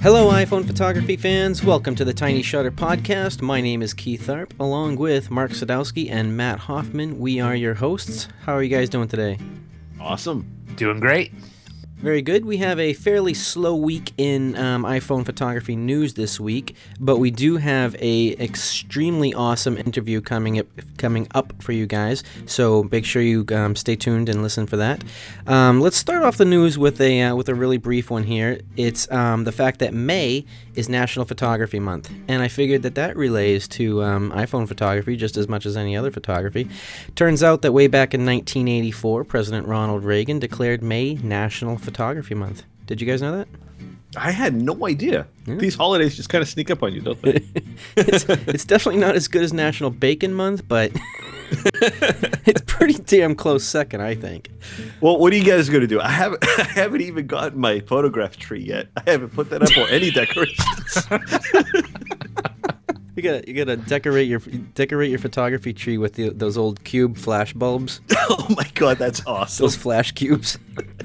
Hello, iPhone photography fans. Welcome to the Tiny Shutter Podcast. My name is Keith Tharp, along with Mark Sadowski and Matt Hoffman. We are your hosts. How are you guys doing today? Awesome. Doing great. Very good. We have a fairly slow week in iPhone photography news this week, but we do have a extremely awesome interview coming up for you guys. So make sure you stay tuned and listen for that. Let's start off the news with a really brief one here. It's the fact that May is National Photography Month, and I figured that relays to iPhone photography just as much as any other photography. Turns out that way back in 1984, President Ronald Reagan declared May National Photography Month. Did you guys know that? I had no idea. Yeah. These holidays just kind of sneak up on you, don't they? It's definitely not as good as National Bacon Month, but it's pretty damn close second, I think. Well, what are you guys going to do? I haven't even gotten my photograph tree yet. I haven't put that up or any decorations. You gotta decorate your photography tree with those old cube flash bulbs. Oh my god, that's awesome! Those flash cubes.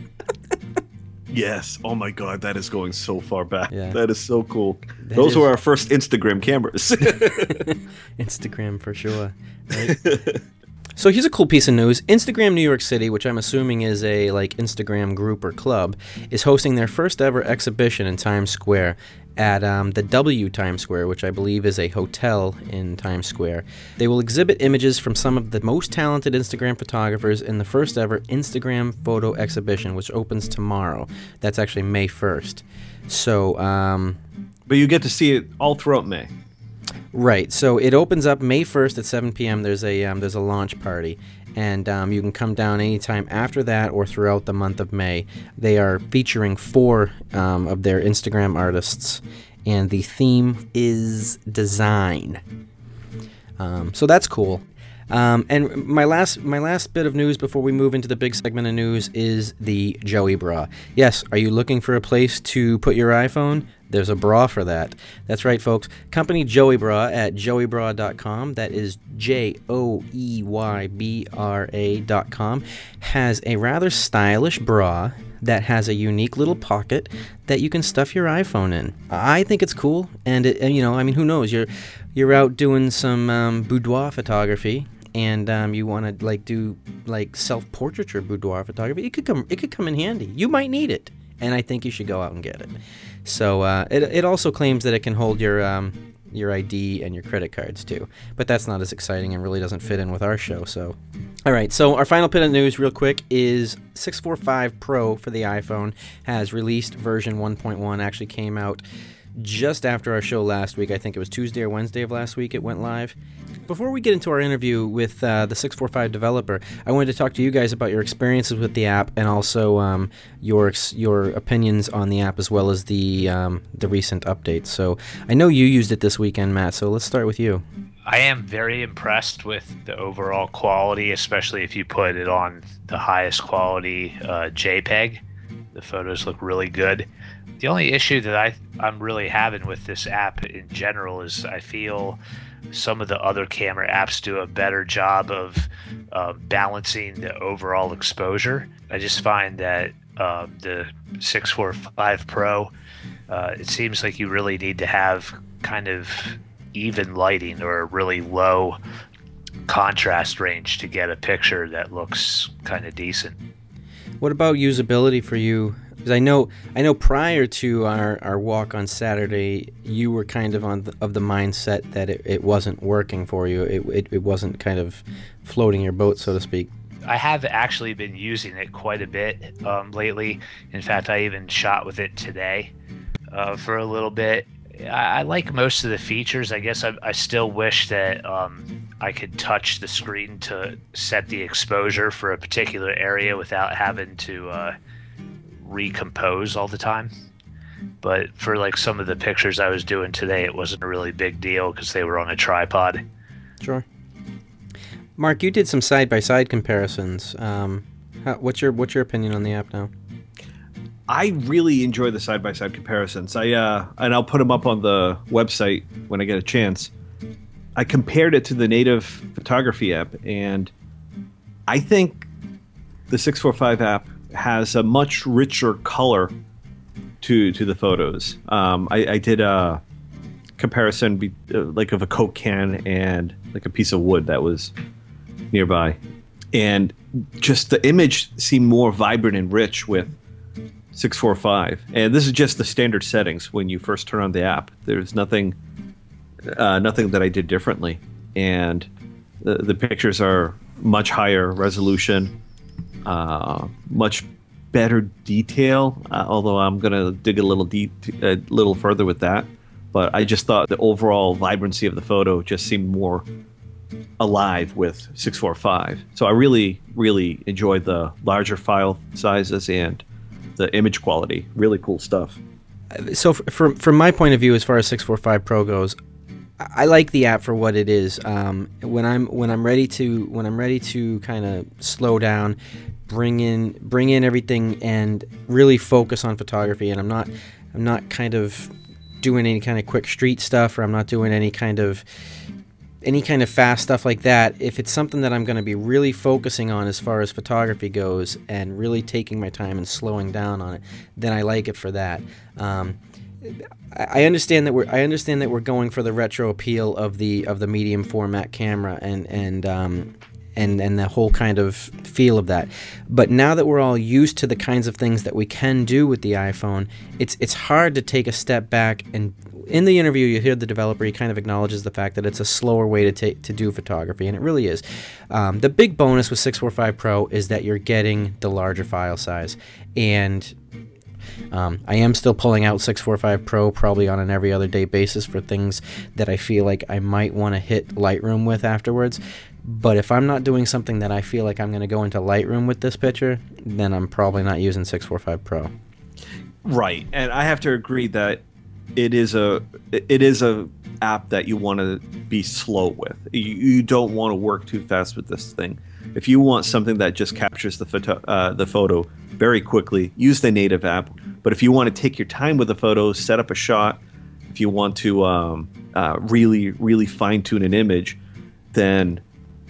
Yes. Oh my god, that is going so far back. Yeah. That is so cool. Those were our first Instagram cameras. Instagram for sure. Right? So here's a cool piece of news. Instagram New York City, which I'm assuming is a Instagram group or club, is hosting their first ever exhibition in Times Square at the W Times Square, which I believe is a hotel in Times Square. They will exhibit images from some of the most talented Instagram photographers in the first ever Instagram photo exhibition, which opens tomorrow. That's actually May 1st. So, but you get to see it all throughout May. Right. So it opens up May 1st at 7 p.m. There's a launch party, and you can come down anytime after that or throughout the month of May. They are featuring 4 of their Instagram artists, and the theme is design. So that's cool. And my last bit of news before we move into the big segment of news is the Joey Bra. Yes, are you looking for a place to put your iPhone? There's a bra for that. That's right, folks. Company Joey Bra at joeybra.com, that is JOEYBRA.com, has a rather stylish bra that has a unique little pocket that you can stuff your iPhone in. I think it's cool, and who knows? You're out doing some boudoir photography, and you want to do self-portraiture boudoir photography. It could come in handy. You might need it, and I think you should go out and get it. So it also claims that it can hold your ID and your credit cards too, but that's not as exciting and really doesn't fit in with our show. So, all right. So our final bit of news, real quick, is 645 Pro for the iPhone has released version 1.1. Actually came out just after our show last week. I think it was Tuesday or Wednesday of last week it went live. Before we get into our interview with the 645 developer, I wanted to talk to you guys about your experiences with the app and also your opinions on the app as well as the recent updates. So I know you used it this weekend, Matt, so let's start with you. I am very impressed with the overall quality, especially if you put it on the highest quality JPEG. The photos look really good. The only issue that I'm really having with this app in general is I feel some of the other camera apps do a better job of balancing the overall exposure. I just find that the 645 Pro, it seems like you really need to have kind of even lighting or a really low contrast range to get a picture that looks kind of decent. What about usability for you? Because I know prior to our walk on Saturday, you were kind of of the mindset that it wasn't working for you. It wasn't kind of floating your boat, so to speak. I have actually been using it quite a bit lately. In fact, I even shot with it today for a little bit. I like most of the features. I guess I still wish that I could touch the screen to set the exposure for a particular area without having to recompose all the time. But for some of the pictures I was doing today, it wasn't a really big deal because they were on a tripod. Sure. Mark, you did some side-by-side comparisons. What's your opinion on the app now? I really enjoy the side-by-side comparisons. And I'll put them up on the website when I get a chance. I compared it to the native photography app, and I think the 645 app has a much richer color to the photos. I did a comparison like of a Coke can and like a piece of wood that was nearby, and just the image seemed more vibrant and rich with 645. And this is just the standard settings when you first turn on the app. There's nothing that I did differently, and the pictures are much higher resolution, much better detail. Although I'm gonna dig a little further with that, but I just thought the overall vibrancy of the photo just seemed more alive with 645. So I really, really enjoyed the larger file sizes and the image quality. Really cool stuff. So from my point of view, as far as 645 Pro goes, I like the app for what it is. When I'm ready to kind of slow down, bring in everything and really focus on photography, and I'm not kind of doing any kind of quick street stuff, or I'm not doing any kind of fast stuff like that. If it's something that I'm going to be really focusing on as far as photography goes, and really taking my time and slowing down on it, then I like it for that. I understand that we're going for the retro appeal of the medium format camera and the whole kind of feel of that. But now that we're all used to the kinds of things that we can do with the iPhone, it's hard to take a step back. And in the interview, you hear the developer, he kind of acknowledges the fact that it's a slower way to do photography, and it really is. The big bonus with 645 Pro is that you're getting the larger file size, and I am still pulling out 645 Pro probably on an every other day basis for things that I feel like I might want to hit Lightroom with afterwards. But if I'm not doing something that I feel like I'm going to go into Lightroom with this picture, then I'm probably not using 645 Pro. Right, and I have to agree that it is a app that you want to be slow with. You don't want to work too fast with this thing. If you want something that just captures the photo very quickly, use the native app. But if you want to take your time with the photos, set up a shot, if you want to really, really fine-tune an image, then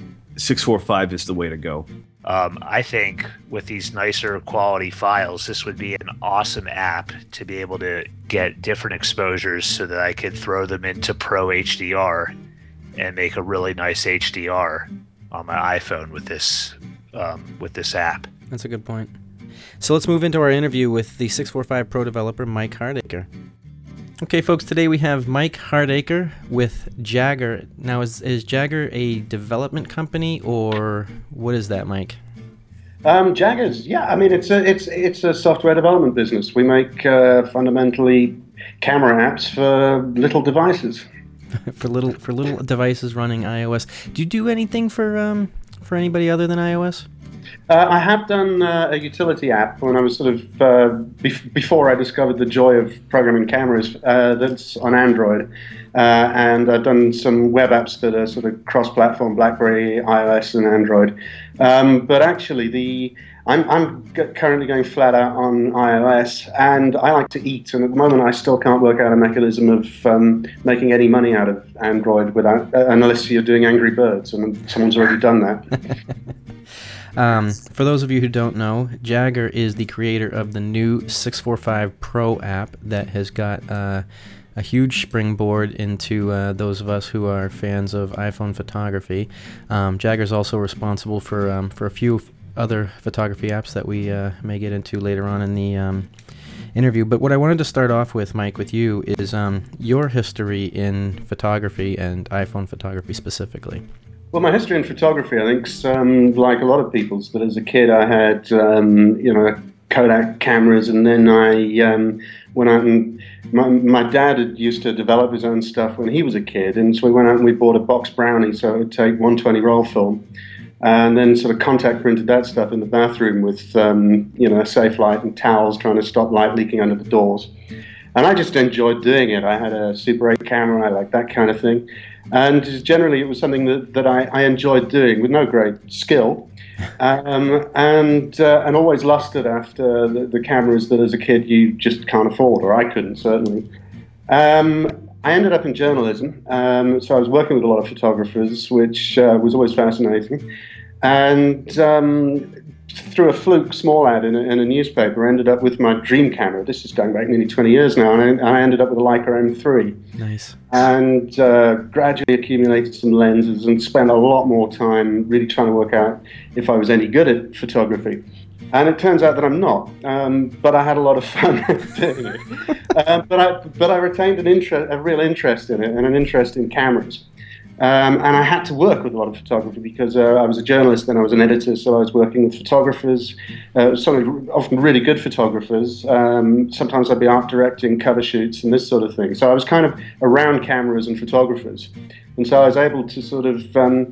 645 is the way to go. I think with these nicer quality files, this would be an awesome app to be able to get different exposures so that I could throw them into Pro HDR and make a really nice HDR on my iPhone with this app. That's a good point. So let's move into our interview with the 645 Pro developer, Mike Hardacre. Okay, folks, today we have Mike Hardacre with Jagger. Now, is Jagger a development company, or what is that, Mike? Jagger's, yeah. I mean, it's a software development business. We make fundamentally camera apps for little devices. for little devices running iOS. Do you do anything for anybody other than iOS? I have done a utility app when I was sort of before I discovered the joy of programming cameras. That's on Android, and I've done some web apps that are sort of cross-platform, BlackBerry, iOS, and Android. But actually, I'm currently going flat out on iOS, and I like to eat. And at the moment, I still can't work out a mechanism of making any money out of Android without, unless you're doing Angry Birds, and someone's already done that. For those of you who don't know, Jagger is the creator of the new 645 Pro app that has got a huge springboard into those of us who are fans of iPhone photography. Jagger's also responsible for a few other photography apps that we may get into later on in the interview. But what I wanted to start off with, Mike, with you is your history in photography and iPhone photography specifically. Well, my history in photography, I think, like a lot of people's, that as a kid I had, Kodak cameras, and then I went out and my dad had used to develop his own stuff when he was a kid, and so we went out and we bought a box Brownie, so it would take 120 roll film, and then sort of contact printed that stuff in the bathroom with, a safe light and towels trying to stop light leaking under the doors. And I just enjoyed doing it. I had a Super 8 camera, I liked that kind of thing. And generally, it was something that I enjoyed doing with no great skill, and always lusted after the cameras that as a kid you just can't afford, or I couldn't, certainly. I ended up in journalism, so I was working with a lot of photographers, which was always fascinating. And through a fluke small ad in a newspaper, ended up with my dream camera. This is going back nearly 20 years now, and I ended up with a Leica M3. Nice. And gradually accumulated some lenses and spent a lot more time really trying to work out if I was any good at photography. And it turns out that I'm not, but I had a lot of fun doing it. But I retained a real interest in it, and an interest in cameras. And I had to work with a lot of photography because I was a journalist and I was an editor, so I was working with photographers, often really good photographers. Sometimes I'd be art directing cover shoots and this sort of thing. So I was kind of around cameras and photographers. And so I was able to sort of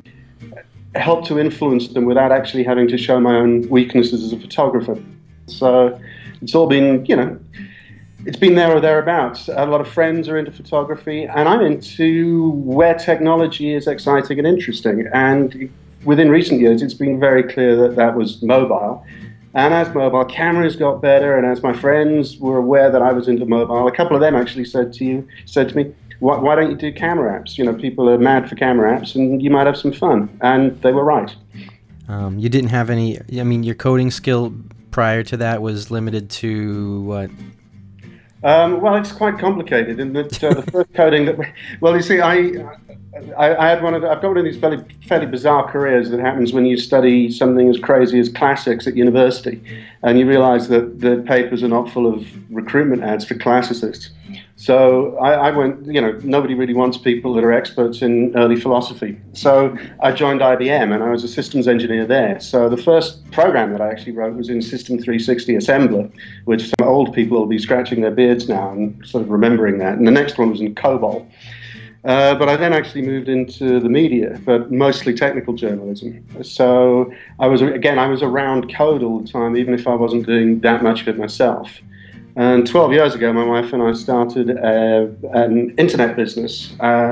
help to influence them without actually having to show my own weaknesses as a photographer. So it's all been, it's been there or thereabouts. A lot of friends are into photography, and I'm into where technology is exciting and interesting. And within recent years, it's been very clear that that was mobile. And as mobile cameras got better, and as my friends were aware that I was into mobile, a couple of them actually said to me, why don't you do camera apps? People are mad for camera apps, and you might have some fun. And they were right. You didn't have any, your coding skill prior to that was limited to what? Well, it's quite complicated in that the first coding that, well, you see, I had I've got one of these fairly bizarre careers that happens when you study something as crazy as classics at university, and you realize that the papers are not full of recruitment ads for classicists. So I went, nobody really wants people that are experts in early philosophy. So I joined IBM and I was a systems engineer there. So the first program that I actually wrote was in System 360 Assembler, which some old people will be scratching their beards now and sort of remembering that. And the next one was in COBOL. But I then actually moved into the media, but mostly technical journalism. So I was around code all the time, even if I wasn't doing that much of it myself. And 12 years ago, my wife and I started an internet business,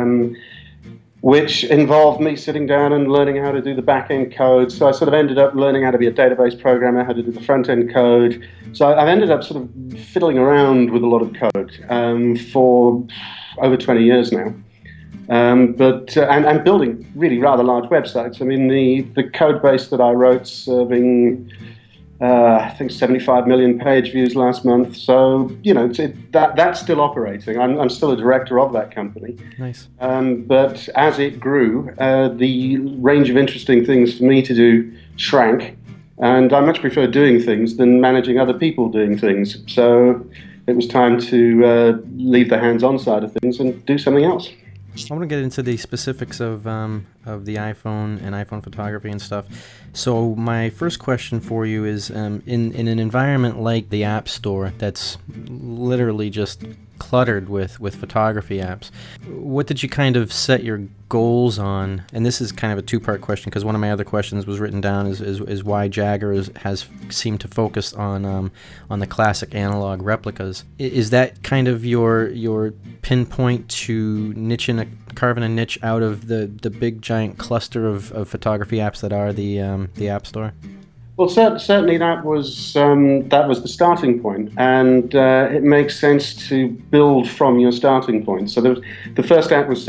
which involved me sitting down and learning how to do the back-end code. So I sort of ended up learning how to be a database programmer, how to do the front-end code. So I've ended up sort of fiddling around with a lot of code for over 20 years now. And building really rather large websites. I mean, the code base that I wrote serving, I think 75 million page views last month. So, that's still operating. I'm still a director of that company. Nice. But as it grew, the range of interesting things for me to do shrank. And I much prefer doing things than managing other people doing things. So it was time to leave the hands-on side of things and do something else. I want to get into the specifics of the iPhone and iPhone photography and stuff. So my first question for you is, in an environment like the App Store that's literally just cluttered with photography apps, what did you kind of set your goals on? And this is kind of a two-part question, because one of my other questions was written down is why Jagger has seemed to focus on the classic analog replicas. Is that kind of your pinpoint to carving a niche out of the big giant cluster of photography apps that are the App Store? Well, certainly that was the starting point, and it makes sense to build from your starting point. So the first app was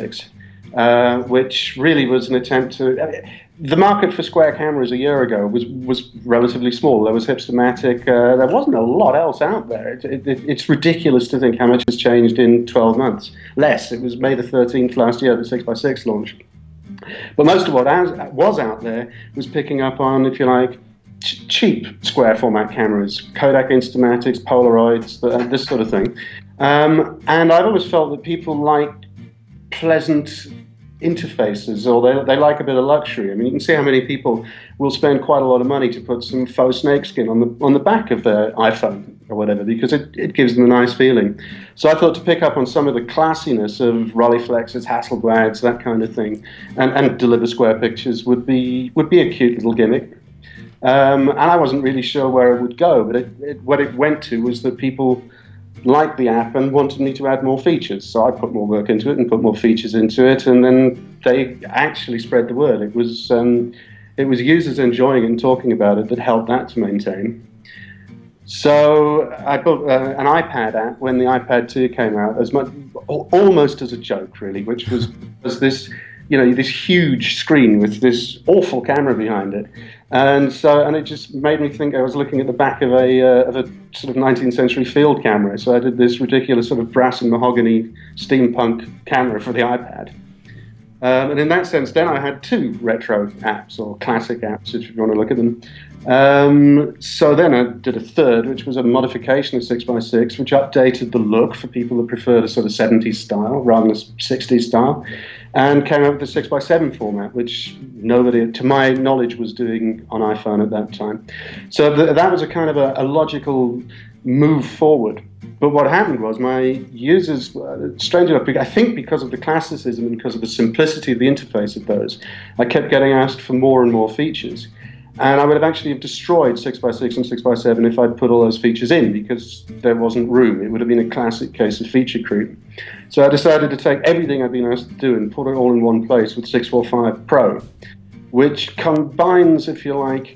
6x6, which really was an attempt to. The market for square cameras a year ago was relatively small. There was Hipstamatic. There wasn't a lot else out there. It's ridiculous to think how much has changed in 12 months. Less. It was May the 13th last year that 6x6 launched. But most of what was out there was picking up on, if you like, cheap square format cameras, Kodak Instamatics, Polaroids, this sort of thing. And I've always felt that people like pleasant interfaces, or they like a bit of luxury. I mean, you can see how many people will spend quite a lot of money to put some faux snakeskin on the back of their iPhone or whatever, because it gives them a nice feeling. So I thought to pick up on some of the classiness of Rolleiflexes, Hasselblads, that kind of thing, and deliver square pictures would be a cute little gimmick. And I wasn't really sure where it would go, but what it went to was that people liked the app and wanted me to add more features. So I put more work into it and put more features into it, and then they actually spread the word. It was users enjoying it and talking about it that helped that to maintain. So I built an iPad app when the iPad 2 came out, almost as a joke, really, which was this, this huge screen with this awful camera behind it. And it just made me think I was looking at the back of a sort of 19th century field camera. So I did this ridiculous sort of brass and mahogany steampunk camera for the iPad. And in that sense, then I had two retro apps, or classic apps, if you want to look at them. So then I did a third, which was a modification of 6x6, which updated the look for people that preferred a sort of 70s style rather than a 60s style, and came up with the 6x7 format, which nobody, to my knowledge, was doing on iPhone at that time. So that was a kind of a logical move forward. But what happened was my users, strange enough, I think because of the classicism and because of the simplicity of the interface of those, I kept getting asked for more and more features. And I would have actually destroyed 6x6 and 6x7 if I'd put all those features in, because there wasn't room. It would have been a classic case of feature creep. So I decided to take everything I'd been asked to do and put it all in one place with 645 Pro, which combines, if you like,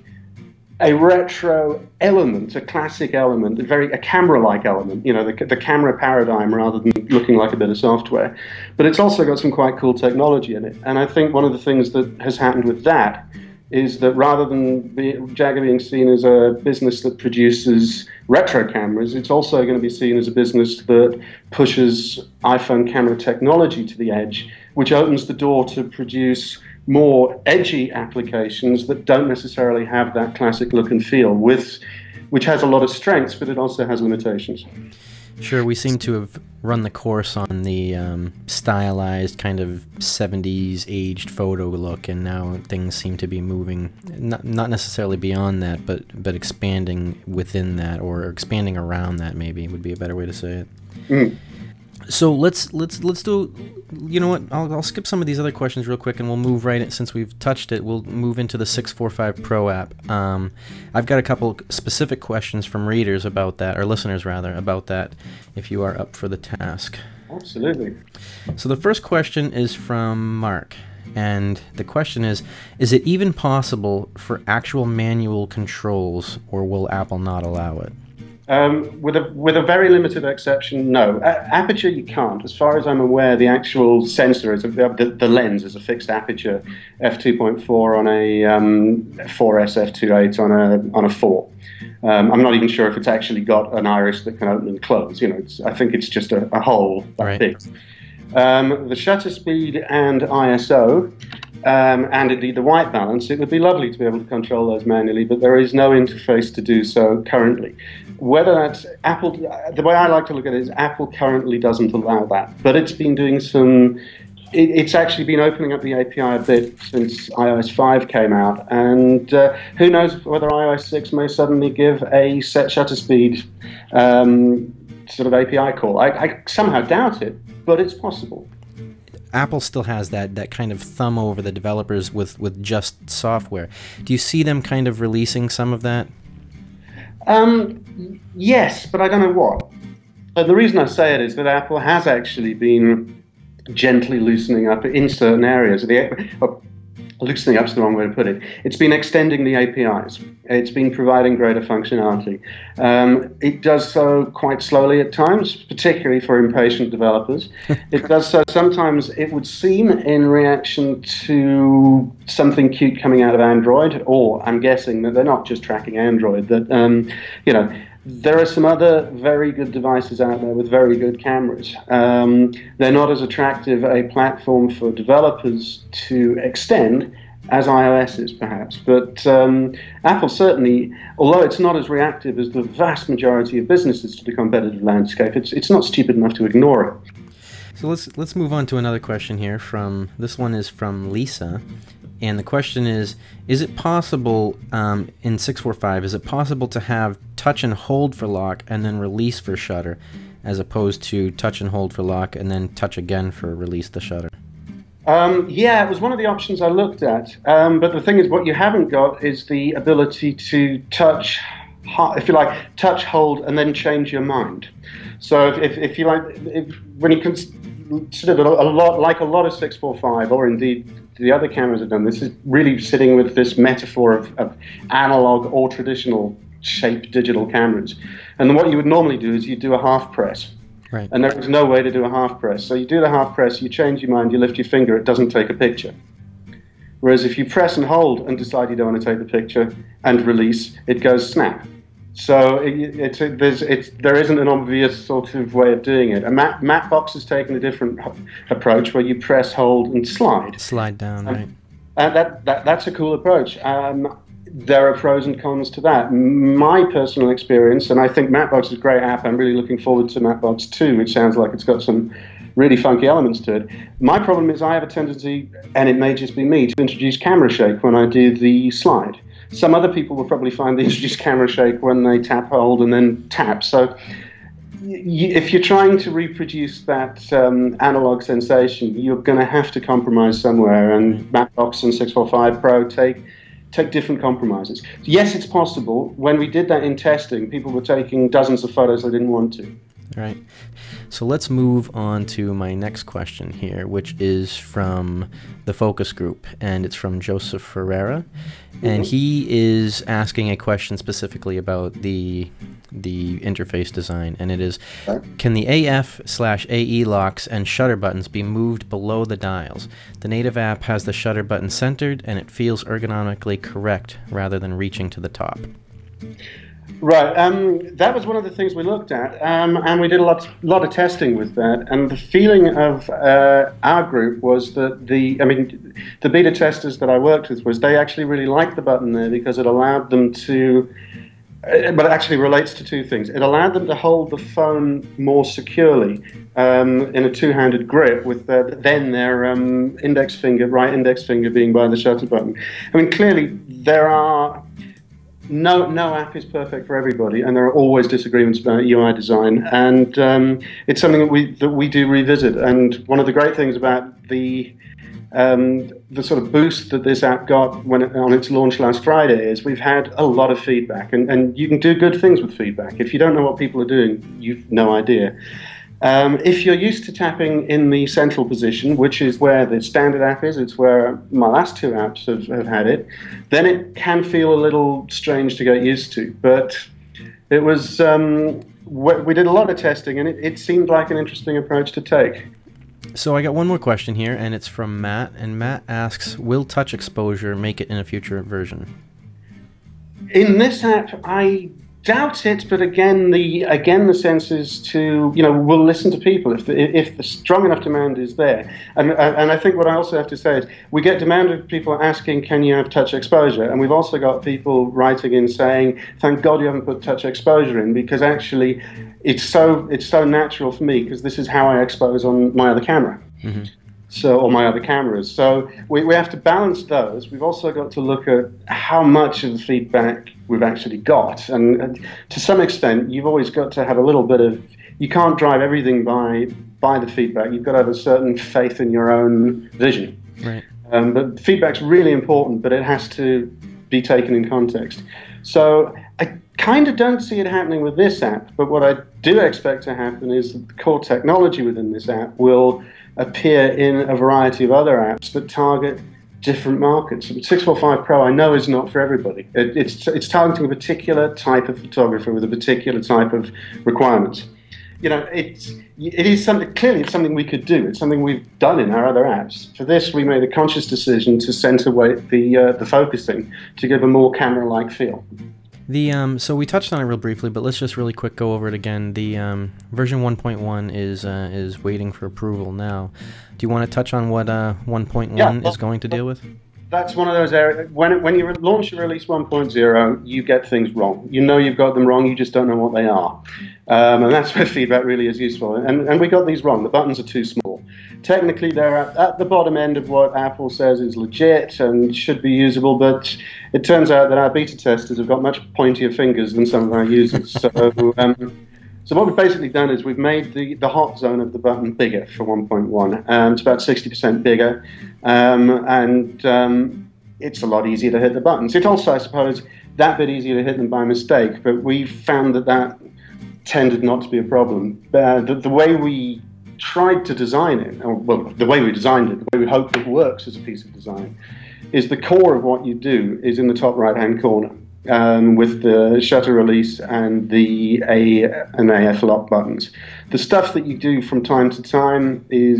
a retro element, a classic element, a camera-like element, the camera paradigm rather than looking like a bit of software. But it's also got some quite cool technology in it. And I think one of the things that has happened with that is that rather than Jagger being seen as a business that produces retro cameras, it's also going to be seen as a business that pushes iPhone camera technology to the edge, which opens the door to produce more edgy applications that don't necessarily have that classic look and feel, which has a lot of strengths, but it also has limitations. Sure, we seem to have run the course on the stylized kind of 70s aged photo look, and now things seem to be moving, not necessarily beyond that, but expanding within that, or expanding around that, maybe would be a better way to say it. Mm. So let's do, you know what, I'll skip some of these other questions real quick, and we'll move right in, since we've touched it, we'll move into the 645 Pro app. I've got a couple specific questions from readers about that, or listeners rather, about that, if you are up for the task. Absolutely. So the first question is from Mark, and the question is it even possible for actual manual controls, or will Apple not allow it? With a very limited exception, no. Aperture you can't. As far as I'm aware, the actual sensor is the lens is a fixed aperture f2.4 on a 4S f2.8 on a 4. I'm not even sure if it's actually got an iris that can open and close. I think it's just a hole that big. The shutter speed and ISO. And indeed the white balance, it would be lovely to be able to control those manually, but there is no interface to do so currently. Whether that's Apple, the way I like to look at it is Apple currently doesn't allow that, but it's been doing it's actually been opening up the API a bit since iOS 5 came out, and who knows whether iOS 6 may suddenly give a set shutter speed sort of API call. I somehow doubt it, but it's possible. Apple still has that kind of thumb over the developers with just software. Do you see them kind of releasing some of that? Yes, but I don't know what. The reason I say it is that Apple has actually been gently loosening up in certain areas. Loosening up is the wrong way to put it. It's been extending the APIs. It's been providing greater functionality. It does so quite slowly at times, particularly for impatient developers. It does so sometimes, it would seem, in reaction to something cute coming out of Android, or I'm guessing that they're not just tracking Android, that, there are some other very good devices out there with very good cameras. They're not as attractive a platform for developers to extend as iOS is, perhaps. But Apple certainly, although it's not as reactive as the vast majority of businesses to the competitive landscape, it's not stupid enough to ignore it. So let's move on to another question here. This one is from Lisa. And the question is it possible, in 645, is it possible to have touch and hold for lock and then release for shutter, as opposed to touch and hold for lock and then touch again for release the shutter? Yeah, it was one of the options I looked at. But the thing is, what you haven't got is the ability to touch, if you like, touch, hold, and then change your mind. So if you like, when you consider a lot of 645, or indeed the other cameras have done, this is really sitting with this metaphor of analog or traditional shaped digital cameras. And what you would normally do is you do a half press. Right. And there is no way to do a half press. So you do the half press, you change your mind, you lift your finger, it doesn't take a picture. Whereas if you press and hold and decide you don't want to take the picture and release, it goes snap. So there isn't an obvious sort of way of doing it. Mapbox has taken a different approach where you press, hold, and slide. Slide down, right? That's a cool approach. There are pros and cons to that. My personal experience, and I think Mapbox is a great app. I'm really looking forward to Mapbox 2, which sounds like it's got some really funky elements to it. My problem is I have a tendency, and it may just be me, to introduce camera shake when I do the slide. Some other people will probably find they introduce camera shake when they tap, hold, and then tap. So if you're trying to reproduce that analog sensation, you're going to have to compromise somewhere, and Mapbox and 645 Pro take different compromises. Yes, it's possible. When we did that in testing, people were taking dozens of photos they didn't want to. Right. So let's move on to my next question here, which is from the focus group, and it's from Joseph Ferreira, and he is asking a question specifically about the interface design, and it is, can the AF/AE locks and shutter buttons be moved below the dials? The native app has the shutter button centered, and it feels ergonomically correct rather than reaching to the top. Right, that was one of the things we looked at, and we did a lot of testing with that. And the feeling of our group was that the beta testers that I worked with was they actually really liked the button there because it allowed them to, but it actually relates to two things. It allowed them to hold the phone more securely in a two-handed grip with their right index finger being by the shutter button. I mean, clearly there are. No app is perfect for everybody, and there are always disagreements about UI design, and it's something that we do revisit. And one of the great things about the sort of boost that this app got on its launch last Friday is we've had a lot of feedback, and you can do good things with feedback. If you don't know what people are doing, you've no idea. If you're used to tapping in the central position, which is where the standard app is, it's where my last two apps have had it, then it can feel a little strange to get used to. But it was, we did a lot of testing, and it seemed like an interesting approach to take. So I got one more question here, and it's from Matt, and Matt asks, will touch exposure make it in a future version? In this app, I doubt it, but again, the sense is to, we'll listen to people if the strong enough demand is there. And I think what I also have to say is we get demand of people asking, can you have touch exposure? And we've also got people writing in saying, thank God you haven't put touch exposure in, because actually it's so natural for me because this is how I expose on my other camera. Mm-hmm. Or my other cameras. So we have to balance those. We've also got to look at how much of the feedback we've actually got. And to some extent, you've always got to have a little bit of, you can't drive everything by the feedback. You've got to have a certain faith in your own vision. Right. But feedback's really important, but it has to be taken in context. So I kind of don't see it happening with this app, but what I do expect to happen is that the core technology within this app will appear in a variety of other apps that target different markets. 645 Pro I know is not for everybody. It's targeting a particular type of photographer with a particular type of requirements. It is something, clearly it's something we could do. It's something we've done in our other apps. For this, we made a conscious decision to center weight the focusing to give a more camera-like feel. So we touched on it real briefly, but let's just really quick go over it again. The version 1.1 is waiting for approval now. Do you want to touch on what 1.1 is going to deal with? That's one of those areas. When you launch and release 1.0, you get things wrong. You know you've got them wrong, you just don't know what they are. And that's where feedback really is useful. And we got these wrong. The buttons are too small. Technically, they're at the bottom end of what Apple says is legit and should be usable, but it turns out that our beta testers have got much pointier fingers than some of our users. So what we've basically done is we've made the hot zone of the button bigger for 1.1. It's about 60% bigger, and it's a lot easier to hit the buttons. It's also, I suppose, that bit easier to hit them by mistake, but we found that tended not to be a problem. The way we tried to design it, the way we designed it, the way we hope it works as a piece of design, is the core of what you do is in the top right-hand corner. With the shutter release and the AF lock buttons. The stuff that you do from time to time is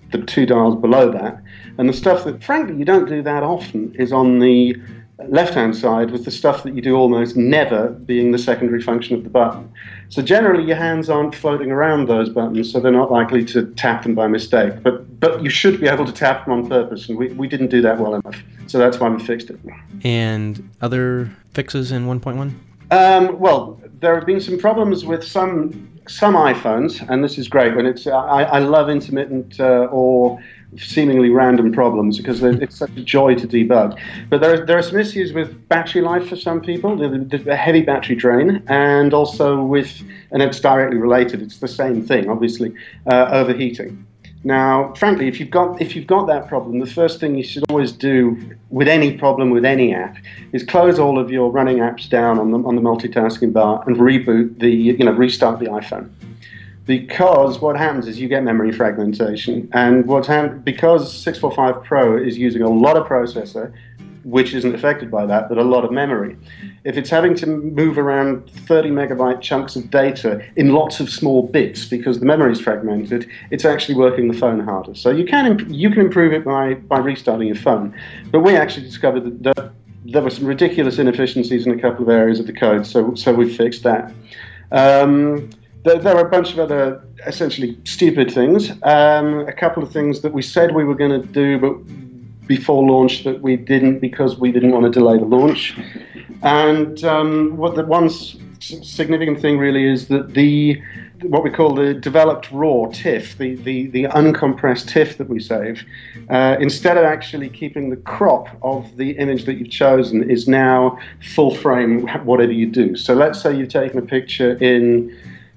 the 2 dials below that. And the stuff that, frankly, you don't do that often is on the left-hand side, with the stuff that you do almost never being the secondary function of the button. So generally your hands aren't floating around those buttons, so they're not likely to tap them by mistake. But you should be able to tap them on purpose, and we didn't do that well enough. So that's why we fixed it. And other fixes in 1.1? Well, there have been some problems with some iPhones, and this is great when it's. I love intermittent or seemingly random problems because it's such a joy to debug. But there are some issues with battery life for some people, the heavy battery drain, and also with, and it's directly related. It's the same thing, obviously, overheating. Now, frankly, if you've got that problem, the first thing you should always do with any problem with any app is close all of your running apps down on the multitasking bar and restart the iPhone. Because what happens is you get memory fragmentation, and because 645 Pro is using a lot of processor, which isn't affected by that, but a lot of memory. If it's having to move around 30 megabyte chunks of data in lots of small bits because the memory is fragmented, it's actually working the phone harder. So you can improve it by restarting your phone. But we actually discovered that there were some ridiculous inefficiencies in a couple of areas of the code, so we fixed that. There are a bunch of other essentially stupid things. A couple of things that we said we were going to do, but before launch that we didn't because we didn't want to delay the launch. And what the one significant thing really is that what we call the developed raw TIFF, the uncompressed TIFF that we save, instead of actually keeping the crop of the image that you've chosen, is now full frame whatever you do. So let's say you've taken a picture in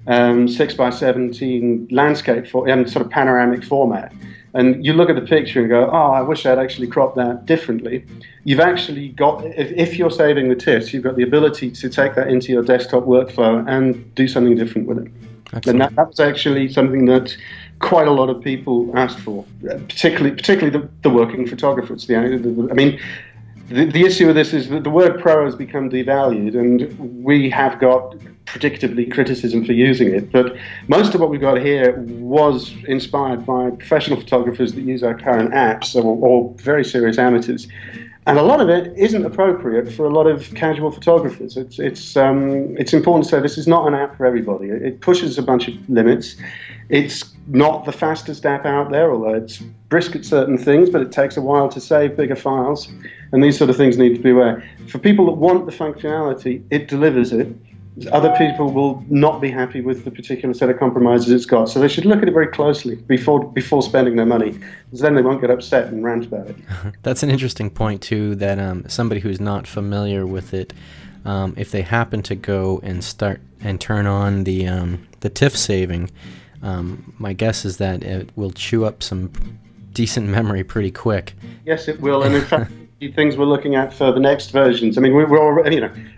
6x17 landscape sort of panoramic format, and you look at the picture and go, oh, I wish I'd actually cropped that differently. You've actually got, if you're saving the TIFFs, you've got the ability to take that into your desktop workflow and do something different with it. Excellent. And that was actually something that quite a lot of people asked for, particularly the working photographers. The issue with this is that the word pro has become devalued, and we have got predictably criticism for using it. But most of what we've got here was inspired by professional photographers that use our current apps, or very serious amateurs. And a lot of it isn't appropriate for a lot of casual photographers. It's important to say this is not an app for everybody. It pushes a bunch of limits. It's not the fastest app out there, although it's brisk at certain things, but it takes a while to save bigger files. And these sort of things need to be aware. For people that want the functionality, it delivers it. Other people will not be happy with the particular set of compromises it's got. So they should look at it very closely before spending their money, because then they won't get upset and rant about it. That's an interesting point, too, that somebody who's not familiar with it, if they happen to go and start and turn on the TIFF saving, my guess is that it will chew up some decent memory pretty quick. Yes, it will. And in fact, things we're looking at for the next versions. I mean, we're already,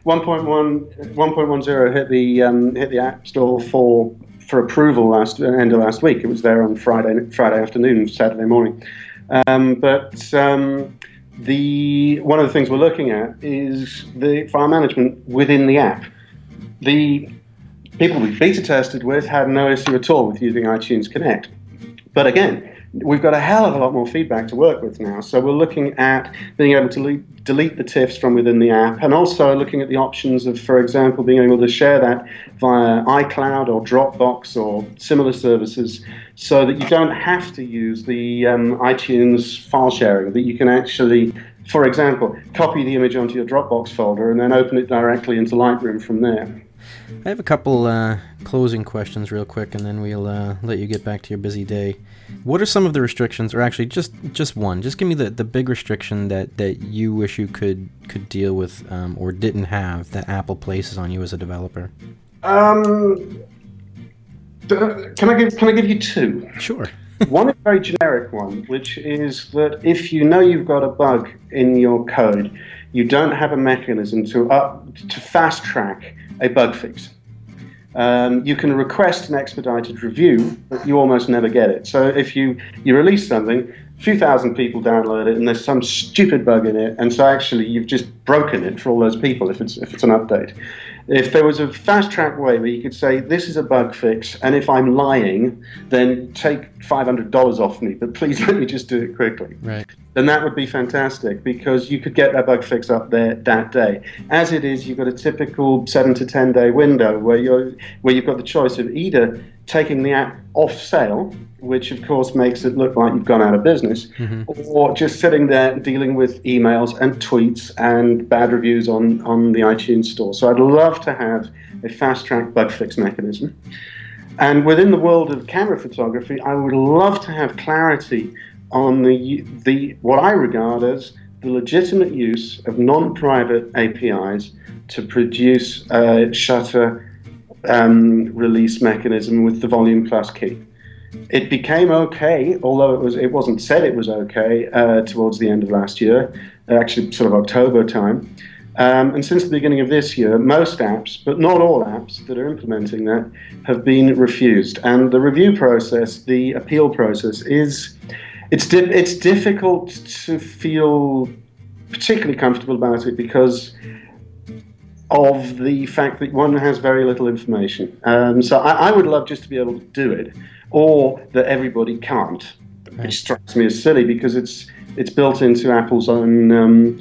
1.10 hit the App Store for approval end of last week. It was there on Friday afternoon, Saturday morning. But one of the things we're looking at is the file management within the app. The people we've beta tested with had no issue at all with using iTunes Connect. But again, we've got a hell of a lot more feedback to work with now. So we're looking at being able to delete the TIFFs from within the app, and also looking at the options of, for example, being able to share that via iCloud or Dropbox or similar services, so that you don't have to use the iTunes file sharing, that you can actually, for example, copy the image onto your Dropbox folder and then open it directly into Lightroom from there. I have a couple closing questions real quick, and then we'll let you get back to your busy day. What are some of the restrictions, or actually just one? Just give me the big restriction that you wish you could deal with or didn't have that Apple places on you as a developer. Can I give you two? Sure. One is a very generic one, which is that if you know you've got a bug in your code, you don't have a mechanism to fast track a bug fix. You can request an expedited review, but you almost never get it. So if you release something, a few thousand people download it, and there's some stupid bug in it, and so actually you've just broken it for all those people if it's an update. If there was a fast-track way where you could say, this is a bug fix, and if I'm lying, then take $500 off me, but please let me just do it quickly. Right. Then that would be fantastic, because you could get that bug fix up there that day. As it is, you've got a typical 7 to 10 day window where you've got the choice of either taking the app off sale, which of course makes it look like you've gone out of business, or just sitting there dealing with emails and tweets and bad reviews on the iTunes store. So I'd love to have a fast-track bug fix mechanism. And within the world of camera photography, I would love to have clarity on the what I regard as the legitimate use of non-private APIs to produce a shutter release mechanism with the volume plus key. It became okay, although it wasn't said it was okay towards the end of last year, actually sort of October time. And since the beginning of this year, most apps, but not all apps that are implementing that, have been refused. And the review process, the appeal process, it's difficult to feel particularly comfortable about it because of the fact that one has very little information. So I would love just to be able to do it, or that everybody can't, which strikes me as silly because it's built into Apple's own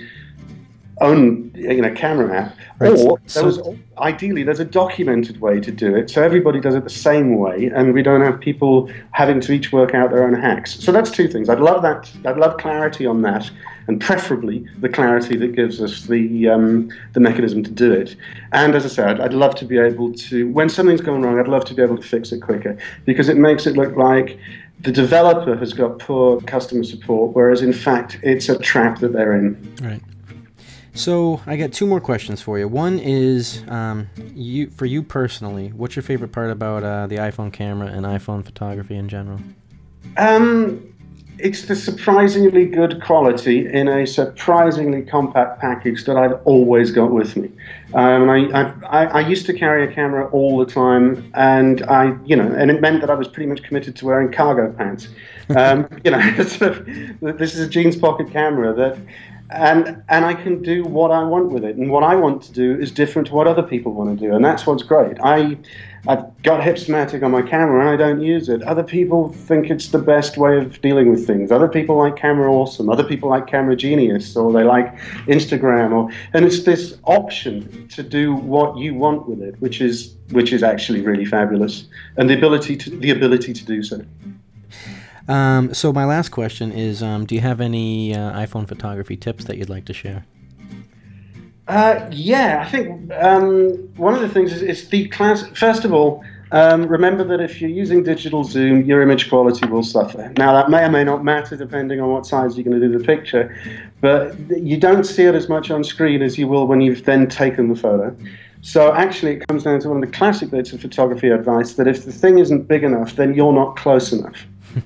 camera app. Right. Or ideally there's a documented way to do it, so everybody does it the same way, and we don't have people having to each work out their own hacks. So that's two things. I'd love that. I'd love clarity on that, and preferably the clarity that gives us the mechanism to do it. And as I said, I'd love to be able to, when something's gone wrong, I'd love to be able to fix it quicker, because it makes it look like the developer has got poor customer support, whereas in fact it's a trap that they're in. Right. So I got two more questions for you. One is, for you personally, what's your favorite part about the iPhone camera and iPhone photography in general? It's the surprisingly good quality in a surprisingly compact package that I've always got with me. I used to carry a camera all the time, and it meant that I was pretty much committed to wearing cargo pants. This is a jeans pocket camera that. And I can do what I want with it, and what I want to do is different to what other people want to do, and that's what's great. I've got Hipstamatic on my camera and I don't use it. Other people think it's the best way of dealing with things. Other people like Camera Awesome. Other people like Camera Genius, or they like Instagram, and it's this option to do what you want with it, which is actually really fabulous, and the ability to do so. So my last question is, do you have any iPhone photography tips that you'd like to share? I think one of the things is the class. First of all, remember that if you're using digital zoom, your image quality will suffer. Now, that may or may not matter depending on what size you're going to do the picture, but you don't see it as much on screen as you will when you've then taken the photo. So actually, it comes down to one of the classic bits of photography advice, that if the thing isn't big enough, then you're not close enough.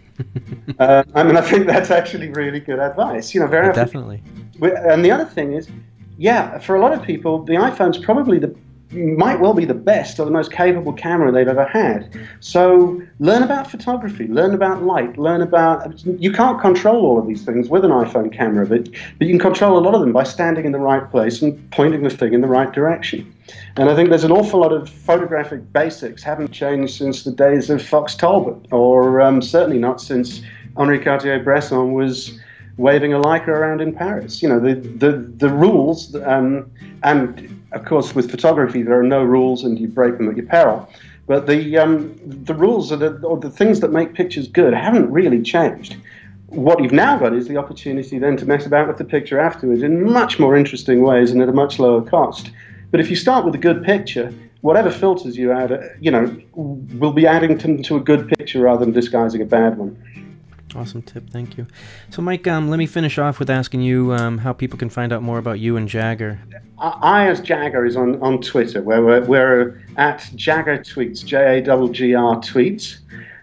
I think that's actually really good advice. Very definitely. And the other thing is, for a lot of people, the iPhone's probably might well be the best or the most capable camera they've ever had. So learn about photography, learn about light, you can't control all of these things with an iPhone camera, but you can control a lot of them by standing in the right place and pointing the thing in the right direction. And I think there's an awful lot of photographic basics haven't changed since the days of Fox Talbot, or certainly not since Henri Cartier-Bresson was waving a Leica around in Paris. The rules, and of course with photography there are no rules and you break them at your peril. But the rules or the things that make pictures good haven't really changed. What you've now got is the opportunity then to mess about with the picture afterwards in much more interesting ways and at a much lower cost. But if you start with a good picture, whatever filters you add, will be adding to a good picture rather than disguising a bad one. Awesome tip, thank you. So Mike, let me finish off with asking you how people can find out more about you and Jagger. I as Jagger is on Twitter, where we're at Jagger Tweets, Jagr Tweets.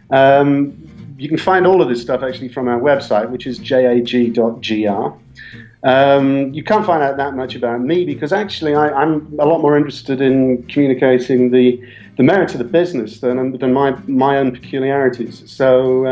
You can find all of this stuff actually from our website, which is jag.gr. You can't find out that much about me because actually I'm a lot more interested in communicating the merits of the business than my own peculiarities. So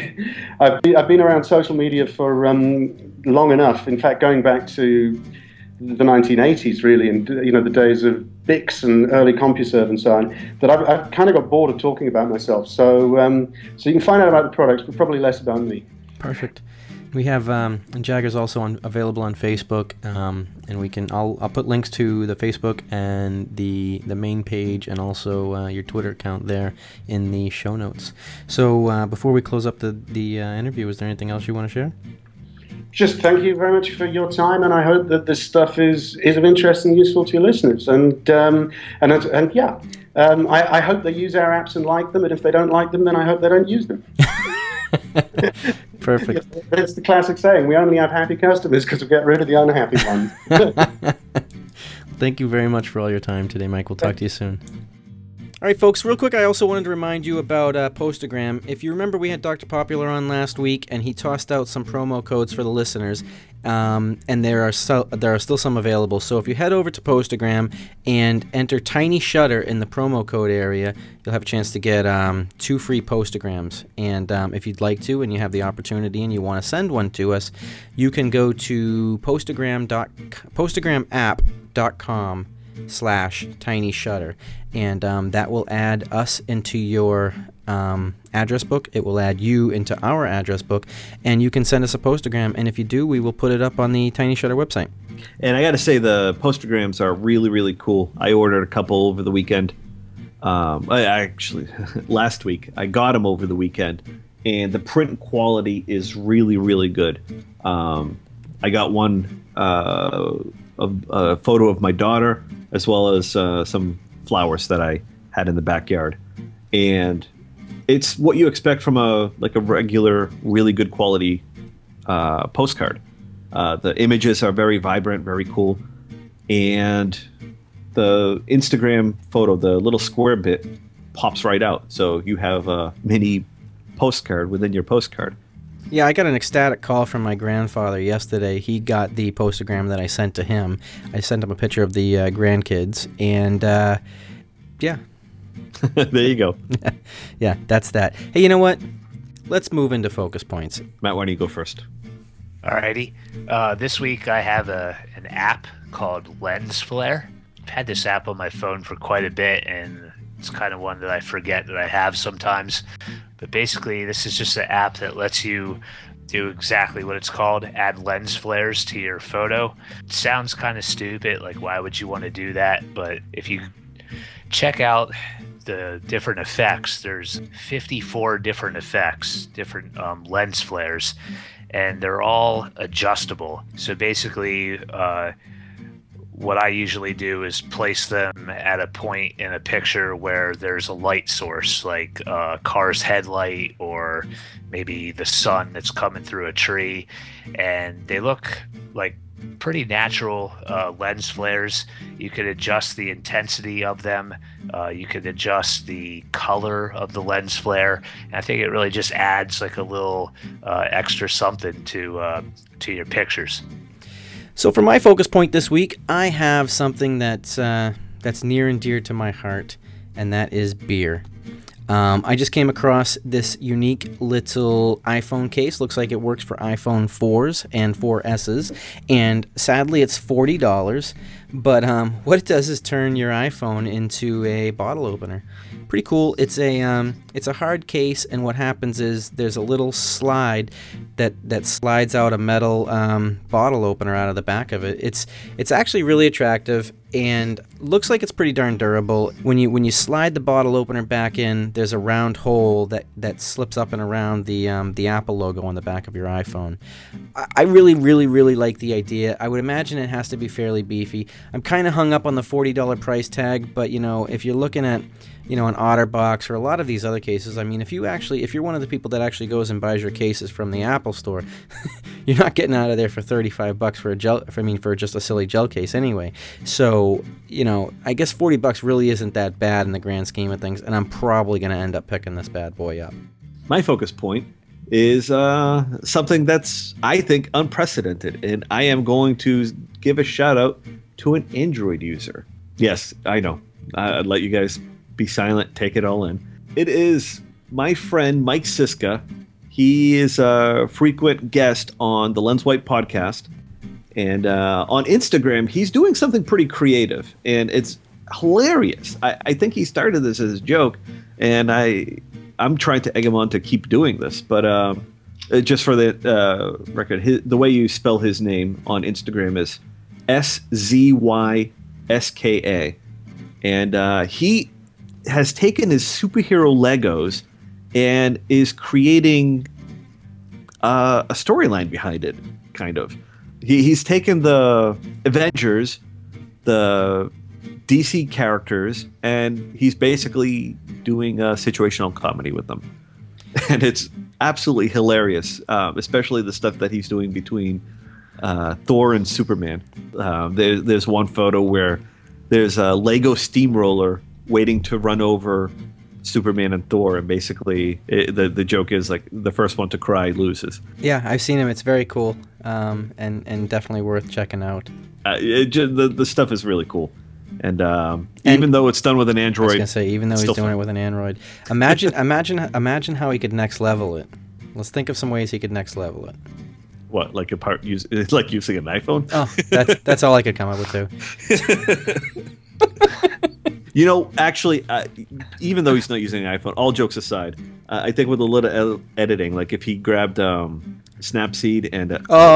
I've been around social media for long enough. In fact, going back to the 1980s, really, and the days of Bix and early CompuServe and so on, that I've kind of got bored of talking about myself. So so you can find out about the products, but probably less about me. Perfect. We have Jagger's also available on Facebook, and I'll put links to the Facebook and the main page, and also your Twitter account there in the show notes. So before we close up the interview, is there anything else you want to share? Just thank you very much for your time, and I hope that this stuff is of interest and useful to your listeners. I hope they use our apps and like them, and if they don't like them, then I hope they don't use them. Perfect. It's the classic saying, we only have happy customers because we get rid of the unhappy ones. Thank you very much for all your time today, Mike. We'll talk to you soon. All right, folks, real quick, I also wanted to remind you about Postagram. If you remember, we had Dr. Popular on last week, and he tossed out some promo codes for the listeners, and there are still some available. So if you head over to Postagram and enter Tiny Shutter in the promo code area, you'll have a chance to get 2 free Postagrams. And if you'd like to, and you have the opportunity, and you want to send one to us, you can go to postagramapp.com/tinyshutter, and that will add us into your address book. It will add you into our address book, and you can send us a Postagram, and if you do, we will put it up on the Tiny Shutter website. And I got to say, the Postagrams are really, really cool. I ordered a couple over the weekend. I actually, last week, I got them over the weekend, and the print quality is really, really good. I got one a photo of my daughter, as well as some flowers that I had in the backyard, and it's what you expect from a regular, really good quality postcard. The images are very vibrant, very cool, and the Instagram photo, the little square bit, pops right out, so you have a mini postcard within your postcard. Yeah, I got an ecstatic call from my grandfather yesterday. He got the Postagram that I sent to him. I sent him a picture of the grandkids, and yeah. There you go. Yeah, that's that. Hey, you know what? Let's move into focus points. Matt, why don't you go first? Alrighty. This week I have an app called Lens Flare. I've had this app on my phone for quite a bit, and it's kind of one that I forget that I have sometimes. But basically, this is just an app that lets you do exactly what it's called, add lens flares to your photo. It sounds kind of stupid, like why would you want to do that? But if you check out the different effects, there's 54 different effects, different lens flares, and they're all adjustable. So basically, what I usually do is place them at a point in a picture where there's a light source, like a car's headlight or maybe the sun that's coming through a tree, and they look like pretty natural lens flares. You could adjust the intensity of them. You could adjust the color of the lens flare. And I think it really just adds like a little extra something to your pictures. So for my focus point this week, I have something that's near and dear to my heart, and that is beer. I just came across this unique little iPhone case. Looks like it works for iPhone 4s and 4Ss, and sadly it's $40. But what it does is turn your iPhone into a bottle opener. Pretty cool. It's a hard case, and what happens is there's a little slide that slides out a metal bottle opener out of the back of it. It's actually really attractive and looks like it's pretty darn durable. When you slide the bottle opener back in, there's a round hole that slips up and around the Apple logo on the back of your iPhone. I really, really, really like the idea. I would imagine it has to be fairly beefy. I'm kind of hung up on the $40 price tag, but if you're looking at an OtterBox or a lot of these other cases, I mean, if you're one of the people that actually goes and buys your cases from the Apple store, you're not getting out of there for $35 for just a silly gel case anyway. So, I guess $40 really isn't that bad in the grand scheme of things, and I'm probably going to end up picking this bad boy up. My focus point is something that's, I think, unprecedented, and I am going to give a shout out to an Android user. Yes, I know. I'd let you guys be silent, take it all in. It is my friend Mike Siska. He is a frequent guest on the Lens Wipe podcast, And on Instagram, he's doing something pretty creative, and it's hilarious. I think he started this as a joke, and I'm trying to egg him on to keep doing this. But just for the record, the way you spell his name on Instagram is SZYSKA. And he has taken his superhero Legos and is creating a storyline behind it, kind of. He's taken the Avengers, the DC characters, and he's basically doing a situational comedy with them. And it's absolutely hilarious, especially the stuff that he's doing between Thor and Superman. There's one photo where there's a Lego steamroller waiting to run over Superman and Thor, and basically the joke is like the first one to cry loses. Yeah, I've seen him. It's very cool, and definitely worth checking out. The stuff is really cool, and even though it's done with an Android, I was gonna say, even though he's doing it with an Android, imagine how he could next level it. Let's think of some ways he could next level it. What, like like using an iPhone? Oh, that's all I could come up with too. You know, actually, even though he's not using an iPhone, all jokes aside, I think with a little editing, like if he grabbed Snapseed and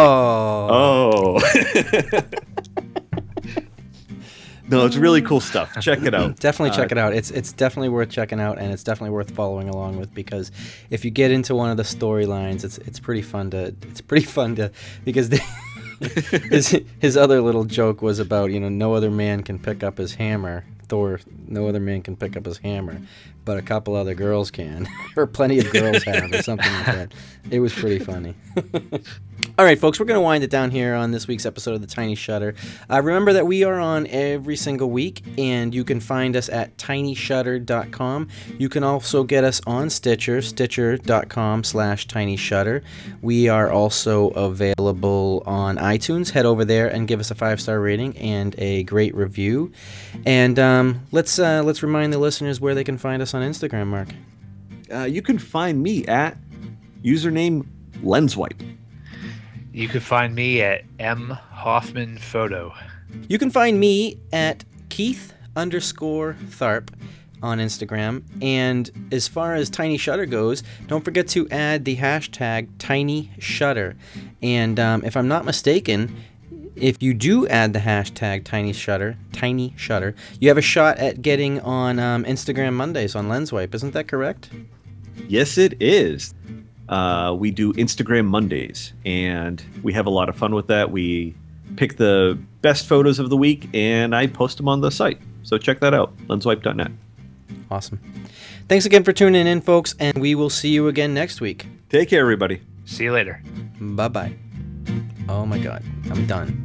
no, it's really cool stuff. Check it out. Definitely check it out. It's definitely worth checking out, and it's definitely worth following along with, because if you get into one of the storylines, it's pretty fun to because his other little joke was about, no other man can pick up his hammer. Thor, no other man can pick up his hammer, but a couple other girls can, or plenty of girls have, or something like that. It was pretty funny. All right, folks, we're going to wind it down here on this week's episode of The Tiny Shutter. Remember that we are on every single week, and you can find us at tinyshutter.com. You can also get us on Stitcher, stitcher.com/tinyshutter. We are also available on iTunes. Head over there and give us a 5-star rating and a great review. And let's remind the listeners where they can find us on Instagram, Mark. You can find me at username LensWipe. You can find me at mhoffmanphoto. You can find me at Keith_Tharp on Instagram. And as far as Tiny Shutter goes, don't forget to add the hashtag TinyShutter. And if I'm not mistaken, if you do add the hashtag Tiny Shutter, you have a shot at getting on Instagram Mondays on LensWipe. Isn't that correct? Yes, it is. We do Instagram Mondays, and we have a lot of fun with that. We pick the best photos of the week, and I post them on the site. So check that out, lenswipe.net. Awesome. Thanks again for tuning in, folks, and we will see you again next week. Take care, everybody. See you later. Bye-bye. Oh, my God. I'm done.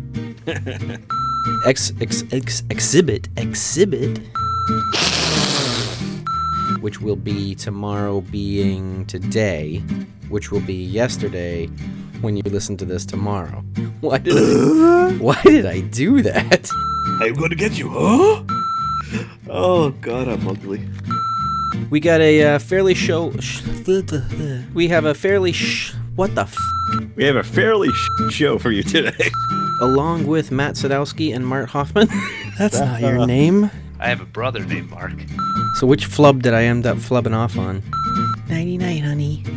Exhibit. Which will be tomorrow being today, which will be yesterday when you listen to this tomorrow. Why did I do that? I'm going to get you, huh? Oh, God, I'm ugly. We got a fairly We have a fairly We have a fairly show for you today. Along with Matt Sadowski and Mart Hoffman. That's not your name. I have a brother named Mark. So which flub did I end up flubbing off on? Nighty-night, honey.